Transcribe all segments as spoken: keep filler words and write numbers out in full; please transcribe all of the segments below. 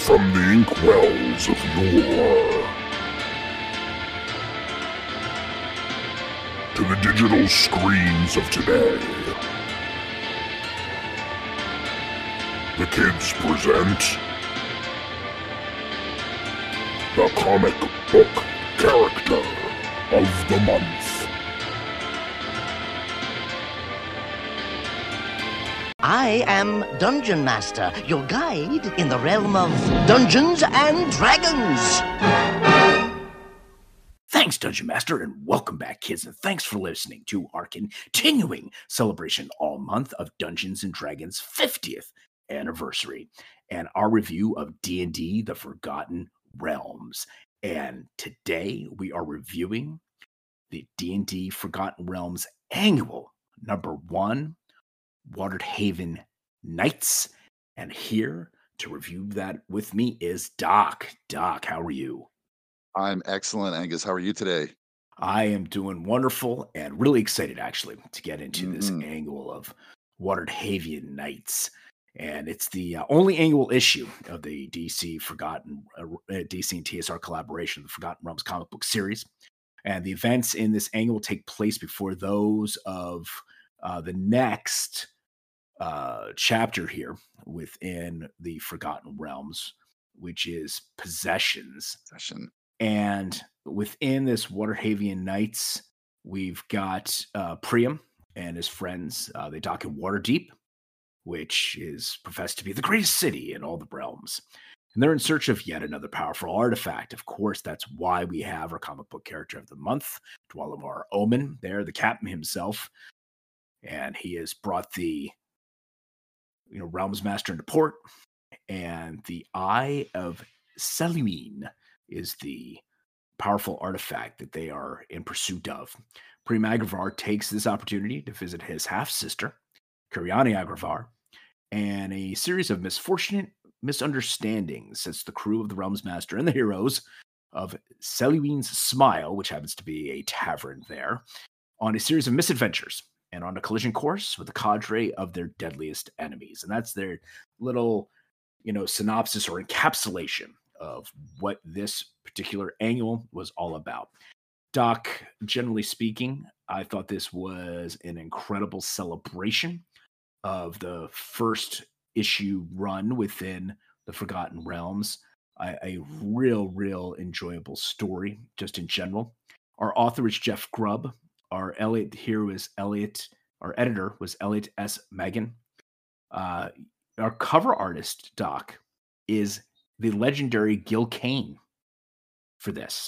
From the inkwells of yore to the digital screens of today, the kids present the comic book character of the month. I am Dungeon Master, your guide in the realm of Dungeons and Dragons. Thanks, Dungeon Master, and welcome back, kids, and thanks for listening to our continuing celebration all month of Dungeons and Dragons' fiftieth anniversary and our review of D and D: The Forgotten Realms. And today we are reviewing the D and D Forgotten Realms annual number one, Waterhaven Nights. And here to review that with me is Doc. Doc, how are you? I'm excellent, Angus. How are you today? I am doing wonderful and really excited, actually, to get into Mhm. this annual of Waterhaven Nights. And it's the uh, only annual issue of the D C Forgotten uh, uh, D C and T S R collaboration, the Forgotten Realms comic book series. And the events in this annual take place before those of uh, the next uh, chapter here within the Forgotten Realms, which is Possessions. Session. And within this Waterhaven Nights, we've got uh, Priam and his friends. Uh, they dock in Waterdeep, which is professed to be the greatest city in all the realms. And they're in search of yet another powerful artifact. Of course, that's why we have our comic book character of the month, Dwalamar Omen, there, the captain himself. And he has brought the you know, Realms Master into port. And the Eye of Selwyn is the powerful artifact that they are in pursuit of. Priam Agravar takes this opportunity to visit his half-sister, Kiriani Agravar, and a series of misfortunate misunderstandings sets the crew of the Realms Master and the heroes of Selwyn's Smile, which happens to be a tavern there, on a series of misadventures and on a collision course with a cadre of their deadliest enemies. And that's their little, you know, synopsis or encapsulation of what this particular annual was all about. Doc, generally speaking, I thought this was an incredible celebration of the first issue run within the Forgotten Realms. A, a real, real enjoyable story, just in general. Our author is Jeff Grubb. Our Elliot here was Elliot, our editor was Elliot S. Megan. Uh, our cover artist, Doc, is the legendary Gil Kane for this.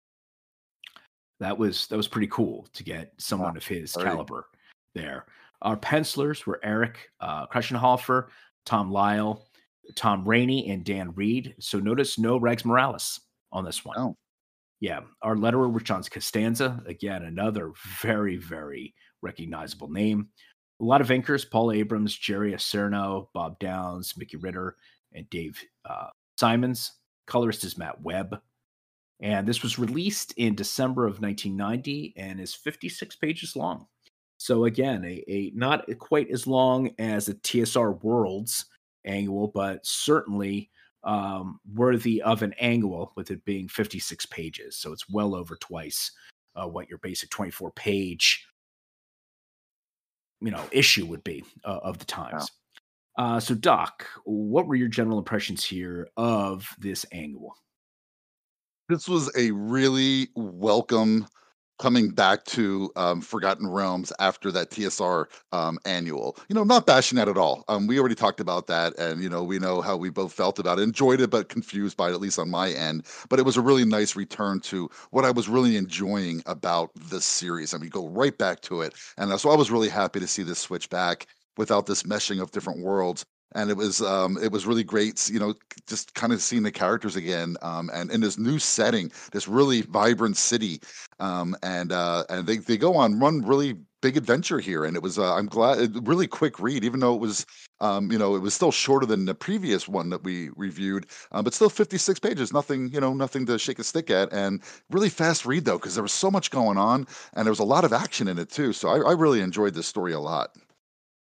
That was that was pretty cool to get someone Wow. of his Very. caliber there. Our pencilers were Eric uh, Kreshenhofer, Tom Lyle, Tom Rainey, and Dan Reed. So notice no Regs Morales on this one. Oh, Yeah, our letterer was John Costanza. Again, another very, very recognizable name. A lot of inkers, Paul Abrams, Jerry Acerno, Bob Downs, Mickey Ritter, and Dave uh, Simons. Colorist is Matt Webb. And this was released in December of nineteen ninety and is fifty-six pages long. So again, a, a not quite as long as the T S R Worlds annual, but certainly um, worthy of an annual with it being fifty-six pages. So it's well over twice uh, what your basic twenty-four page you know, issue would be uh, of the times. Uh, so Doc, what were your general impressions here of this annual? this was a really welcome coming back to um, Forgotten Realms after that T S R um, annual. You know, not bashing that at all. Um, we already talked about that, and you know, we know how we both felt about it. Enjoyed it, but confused by it, at least on my end. But it was a really nice return to what I was really enjoying about this series. I mean, go right back to it, and uh, so I was really happy to see this switch back without this meshing of different worlds. And it was um, it was really great, you know, just kind of seeing the characters again, um, and in this new setting, this really vibrant city, um, and uh, and they they go on one really big adventure here, and it was uh, I'm glad it, really quick read, even though it was um, you know it was still shorter than the previous one that we reviewed, uh, but still fifty-six pages, nothing you know nothing to shake a stick at, and really fast read though because there was so much going on, and there was a lot of action in it too, so I, I really enjoyed this story a lot.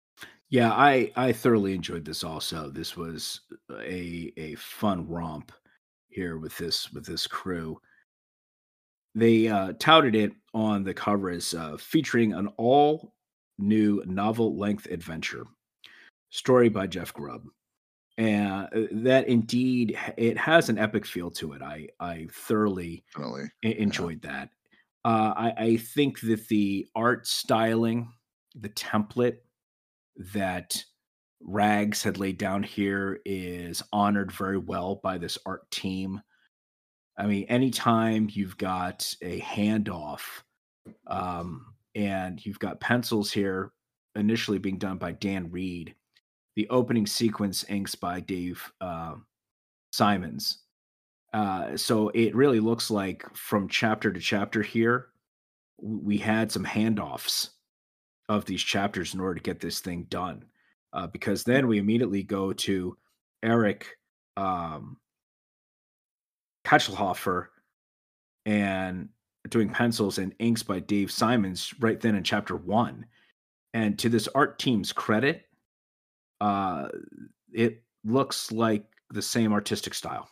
Yeah, I I thoroughly enjoyed this also. This was a a fun romp here with this with this crew. They uh, touted it on the cover as uh, featuring an all new novel length adventure story by Jeff Grubb. And uh, that indeed h- it has an epic feel to it. I I thoroughly Definitely. e- Yeah. enjoyed that. Uh, I, I think that the art styling, the template that Rags had laid down here is honored very well by this art team. I mean, anytime you've got a handoff, um, and you've got pencils here initially being done by Dan Reed, the opening sequence inks by Dave um Simons. Uh, so it really looks like from chapter to chapter here, w- we had some handoffs of these chapters in order to get this thing done. Uh, because then we immediately go to Eric um, Katchelhofer and doing pencils and inks by Dave Simons right then in chapter one. And to this art team's credit, uh, it looks like the same artistic style.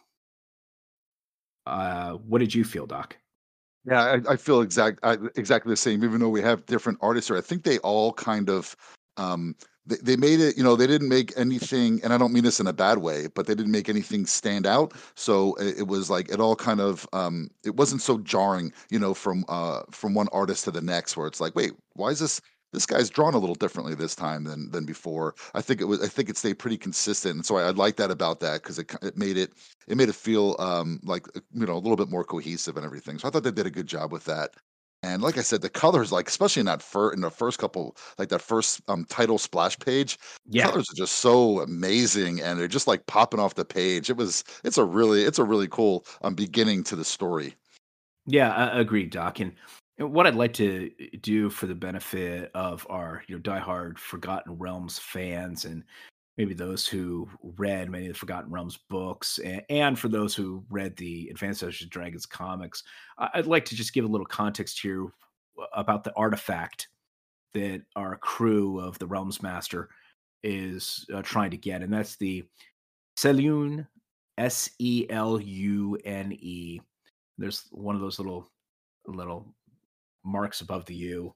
Uh, what did you feel, Doc? Yeah, I, I feel exact I, exactly the same. Even though we have different artists here, I think they all kind of um, they, they made it. You know, they didn't make anything, and I don't mean this in a bad way, but they didn't make anything stand out. So it, it was like it all kind of um, it wasn't so jarring. You know, from uh, from one artist to the next, where it's like, wait, why is this? This guy's drawn a little differently this time than than before. I think it was. I think it stayed pretty consistent, and so I, I like that about that because it ki- it made it it made it feel um, like uh, you know a little bit more cohesive and everything. So I thought they did a good job with that. And like I said, the colors, like especially in that fir- in the first couple, like that first um, title splash page, the Yeah. colors are just so amazing, and they're just like popping off the page. It was, it's a really, it's a really cool um, beginning to the story. Yeah, I agreed, Doc. And and what I'd like to uh, do for the benefit of our, you know, diehard Forgotten Realms fans and maybe those who read many of the Forgotten Realms books and, and for those who read the Advanced Dungeons and Dragons comics, I- I'd like to just give a little context here about the artifact that our crew of the Realms Master is uh, trying to get, and that's the Selune, S E L U N E. There's one of those little little marks above the U.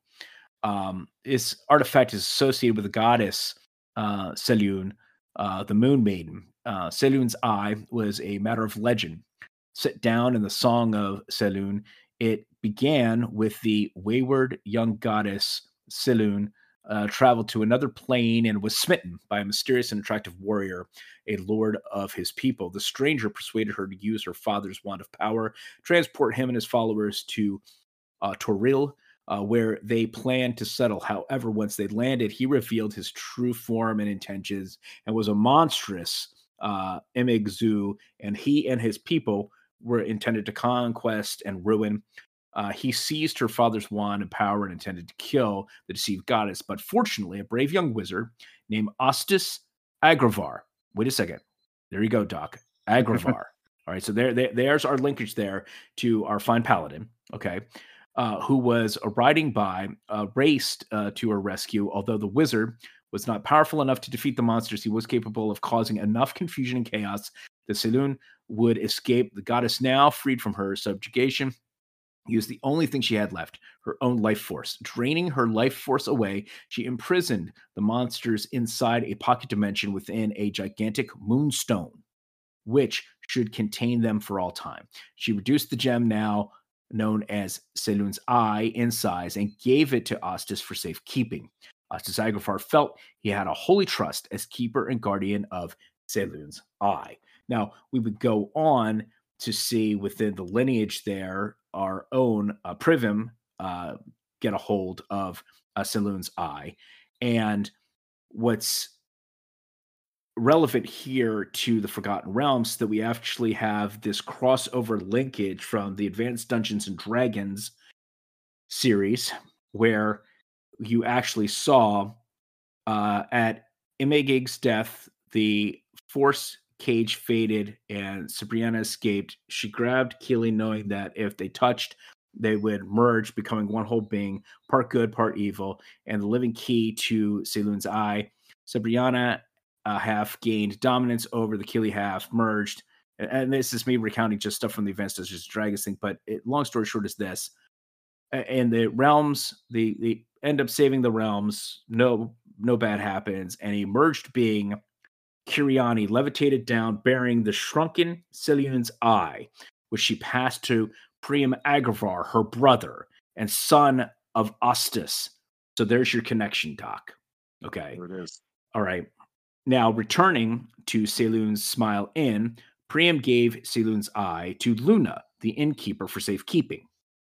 Um, this artifact is associated with the goddess uh, Selûne, uh, the Moon Maiden. Uh, Selûne's eye was a matter of legend. Set down in the Song of Selûne, it began with the wayward young goddess Selûne uh, traveled to another plane and was smitten by a mysterious and attractive warrior, a lord of his people. The stranger persuaded her to use her father's wand of power, transport him and his followers to uh, Toril, uh, where they planned to settle. However, once they landed, he revealed his true form and intentions and was a monstrous uh, Emigzu, and he and his people were intended to conquest and ruin. Uh, he seized her father's wand and power and intended to kill the deceived goddess. But fortunately, a brave young wizard named Ostis Agravar. Wait a second. There you go, Doc. Agravar. All right. So there, there, there's our linkage there to our fine paladin. Okay. Uh, who was uh, riding by, uh, raced uh, to her rescue. Although the wizard was not powerful enough to defeat the monsters, he was capable of causing enough confusion and chaos that Selûne would escape. The goddess, now freed from her subjugation, used the only thing she had left, her own life force. Draining her life force away, she imprisoned the monsters inside a pocket dimension within a gigantic moonstone, which should contain them for all time. She reduced the gem, now known as Selûne's Eye, in size and gave it to Ostis for safekeeping. Ostis Agrafar felt he had a holy trust as keeper and guardian of Selûne's Eye. Now, we would go on to see within the lineage there our own uh, Privim uh, get a hold of uh, Selûne's Eye. And what's relevant here to the Forgotten Realms that we actually have this crossover linkage from the Advanced Dungeons and Dragons series, where you actually saw uh, at Imagig's death, the Force cage faded and Sabriana escaped. She grabbed Keely, knowing that if they touched, they would merge, becoming one whole being, part good, part evil. And the living key to Selûne's Eye So Brianna uh, half gained dominance over the Keeley half, merged. And, and this is me recounting just stuff from the events, that's just Dragons thing. But it, long story short is this. And the realms, they, they end up saving the realms. No, no bad happens. And a merged being, Kiriani, levitated down, bearing the shrunken Sileun's eye, which she passed to Priam Agravar, her brother, and son of Ostus. So there's your connection, Doc. Okay. There it is. All right. Now, returning to Saloon's Smile Inn, Priam gave Saloon's eye to Luna, the innkeeper, for safekeeping.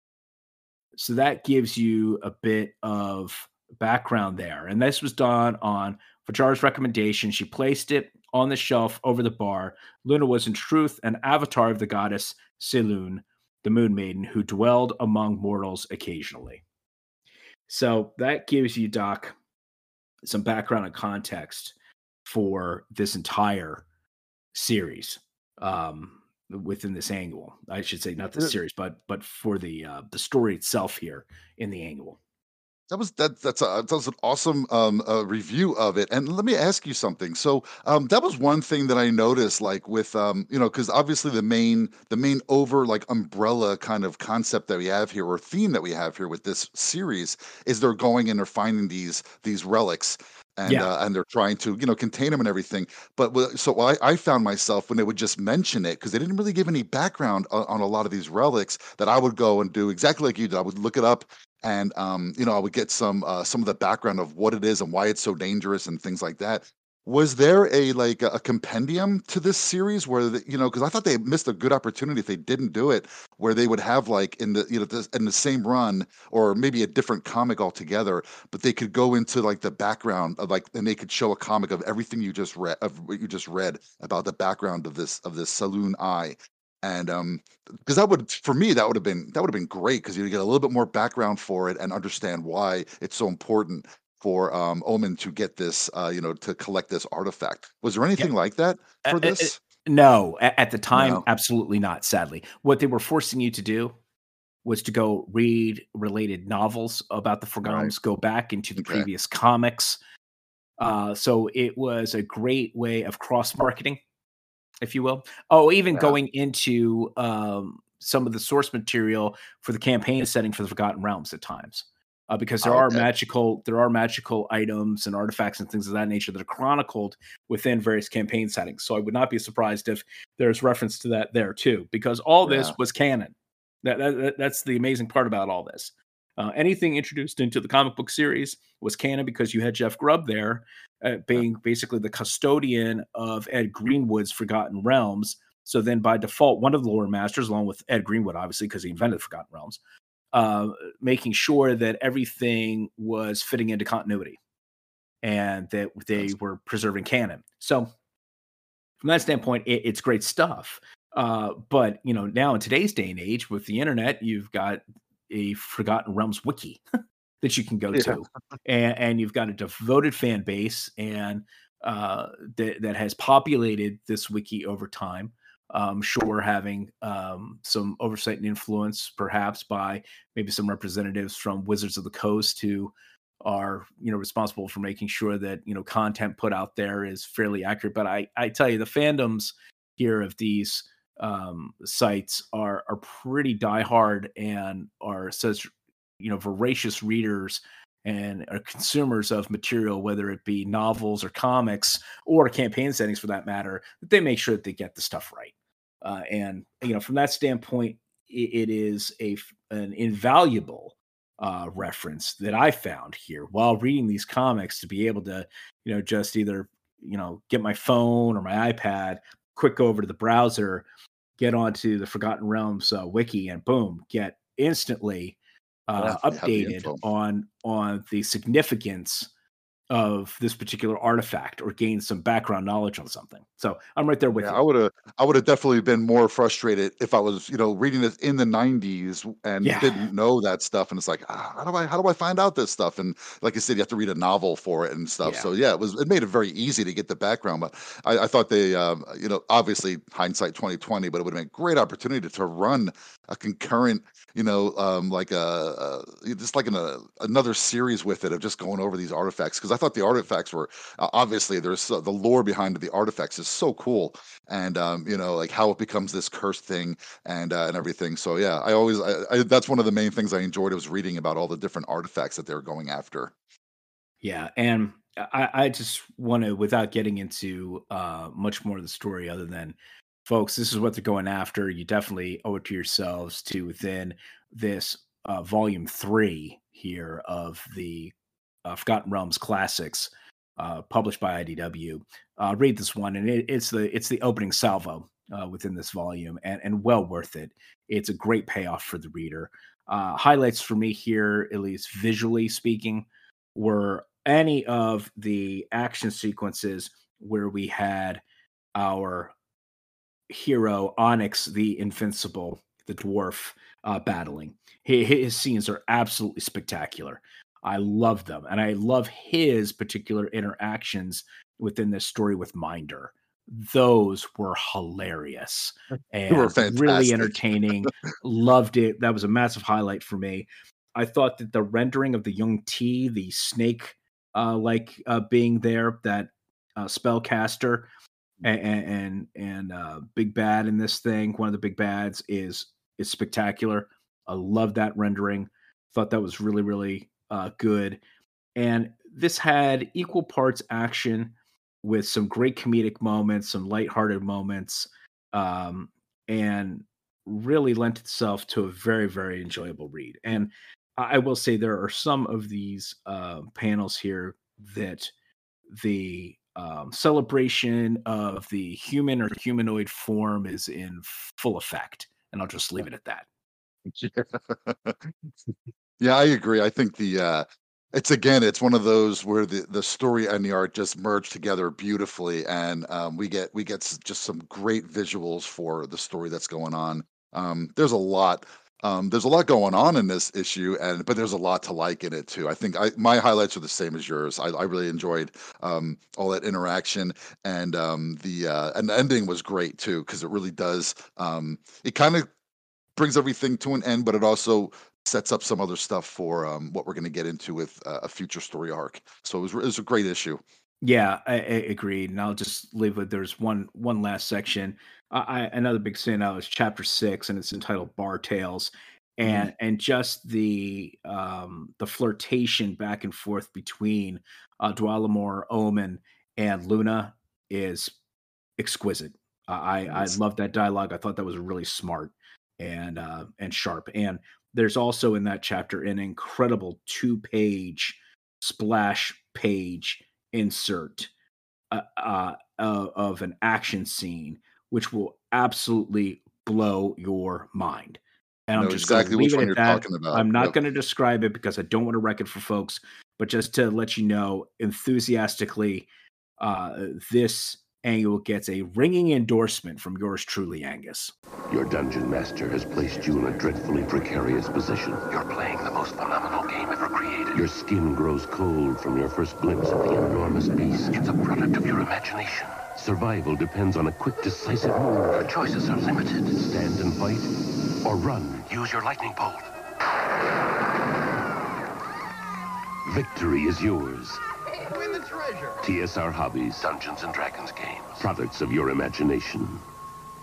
So that gives you a bit of background there. And this was done on Fajar's recommendation. She placed it on the shelf over the bar. Luna was in truth an avatar of the goddess Saloon, the Moon Maiden, who dwelled among mortals occasionally. So that gives you, Doc, some background and context for this entire series. Um, within this annual, I should say, not the Yeah. series, but but for the uh, the story itself here in the annual. That was that. That's a that's an awesome um, uh, review of it. And let me ask you something. So um, that was one thing that I noticed, like with um, you know, because obviously the main the main over like umbrella kind of concept that we have here, or theme that we have here with this series, is they're going and they're finding these these relics. And Yeah. uh, and they're trying to you know contain them and everything, but wi- so I, I found myself when they would just mention it because they didn't really give any background on, on a lot of these relics, that I would go and do exactly like you did. I would look it up, and um, you know I would get some uh, some of the background of what it is and why it's so dangerous and things like that. Was there a like a, a compendium to this series where the, you know because I thought they missed a good opportunity if they didn't do it, where they would have like in the you know this, in the same run, or maybe a different comic altogether, but they could go into like the background of like, and they could show a comic of everything you just read of what you just read about the background of this of this Saloon Eye. And um because that would, for me, that would have been that would have been great, because you get a little bit more background for it and understand why it's so important for um Omen to get this uh you know to collect this artifact. Was there anything like that Uh, for uh, uh, this? no, a- at the time, No. absolutely not. Sadly, what they were forcing you to do was to go read related novels about the Forgotten Right. Realms, go back into the Okay. previous comics. Uh, so it was a great way of cross marketing, if you will. Oh, even Yeah. going into um, some of the source material for the campaign setting for the Forgotten Realms at times, uh, because there Oh, are okay. magical there are magical items and artifacts and things of that nature that are chronicled within various campaign settings. So I would not be surprised if there's reference to that there too, because all Yeah. this was canon. That, that that- that's the amazing part about all this. Uh, anything introduced into the comic book series was canon because you had Jeff Grubb there, uh, being basically the custodian of Ed Greenwood's Forgotten Realms. So then, by default, one of the lore masters, along with Ed Greenwood, obviously, because he invented Forgotten Realms, uh, making sure that everything was fitting into continuity and that they That's were preserving canon. So, from that standpoint, it, it's great stuff. Uh, but you know, now in today's day and age, with the internet, you've got a Forgotten Realms wiki that you can go yeah. to, and, and you've got a devoted fan base, and uh, that that has populated this wiki over time. Um, sure, having um, some oversight and influence, perhaps by maybe some representatives from Wizards of the Coast who are you know responsible for making sure that you know content put out there is fairly accurate. But I I tell you, the fandoms here of these um, sites are are pretty diehard and are such you know voracious readers and are consumers of material, whether it be novels or comics or campaign settings for that matter, that they make sure that they get the stuff right. Uh, and you know, from that standpoint, it, it is a f- an invaluable uh, reference that I found here while reading these comics to be able to, you know, just either you know get my phone or my iPad, quick go over to the browser, get onto the Forgotten Realms uh, wiki, and boom, get instantly uh, Yeah, they have the updated info. on on the significance of this particular artifact or gain some background knowledge on something. So I'm right there with Yeah, you. I would have I would have definitely been more frustrated if I was, you know, reading this in the nineties and Yeah, didn't know that stuff. And it's like, ah, how do I how do I find out this stuff? And like I said, you have to read a novel for it and stuff. yeah, So yeah, it was it made it very easy to get the background. But I, I thought they, um, you know, obviously hindsight twenty twenty, but it would have been a great opportunity to run a concurrent, you know, um, like a, a just like in a, another series with it of just going over these artifacts, because I thought the artifacts were uh, obviously there's so, the lore behind the artifacts is so cool, and um, you know, like how it becomes this cursed thing and uh, and everything. So yeah, I always I, I, that's one of the main things I enjoyed was reading about all the different artifacts that they were going after. Yeah, and I, I just want to, without getting into uh, much more of the story, other than, folks, this is what they're going after. You definitely owe it to yourselves to, within this uh, volume three here of the uh, Forgotten Realms classics, uh, published by I D W, uh, read this one, and it, it's the it's the opening salvo uh, within this volume, and and well worth it. It's a great payoff for the reader. Uh, highlights for me here, at least visually speaking, were any of the action sequences where we had our hero Onyx the Invincible, the dwarf, uh, battling. His, his scenes are absolutely spectacular. I love them, and I love his particular interactions within this story with Minder. Those were hilarious They were and really fantastic. entertaining. Loved it. That was a massive highlight for me. I thought that the rendering of the young T, the snake, uh, like uh, being there, that uh, spellcaster, and and and uh, big bad in this thing, one of the big bads is is spectacular. I love that rendering. Thought that was really really uh, good, and this had equal parts action with some great comedic moments, some lighthearted moments, um, and really lent itself to a very very enjoyable read. And I I will say there are some of these uh, panels here that the um, celebration of the human or humanoid form is in full effect, and I'll just leave it at that. Yeah, I agree. I think the uh it's again, it's one of those where the the story and the art just merge together beautifully, and um, we get we get s- just some great visuals for the story that's going on. Um, there's a lot. Um, there's a lot going on in this issue, and but there's a lot to like in it too. I think I my highlights are the same as yours. I, I really enjoyed um, all that interaction, and um, the uh, and the ending was great too because it really does. Um, it kind of brings everything to an end, but it also sets up some other stuff for um, what we're going to get into with uh, a future story arc. So it was, it was a great issue. Yeah, I, I agreed, and I'll just leave it. There's one one last section. I, I another big standout is chapter six, and it's entitled "Bar Tales," Mhm. and and just the um the flirtation back and forth between uh, Dwalamore, Omen, and Luna is exquisite. I I Yes. love that dialogue. I thought that was really smart and uh, and sharp. And there's also in that chapter an incredible two page splash page insert uh, uh, uh, of an action scene, which will absolutely blow your mind. And I I'm know just going to exactly which leave it one at you're that. talking about. I'm not Yep. going to describe it because I don't want to wreck it for folks, but just to let you know enthusiastically, uh, this annual gets a ringing endorsement from yours truly, Angus. Your dungeon master has placed you in a dreadfully precarious position. You're playing the most phenomenal game ever created. Your skin grows cold from your first glimpse of the enormous beast. It's a product of your imagination. Survival depends on a quick, decisive move. Your choices are limited. Stand and fight, or run. Use your lightning bolt. Victory is yours. Win the treasure. T S R Hobbies, Dungeons and Dragons games. Products of your imagination.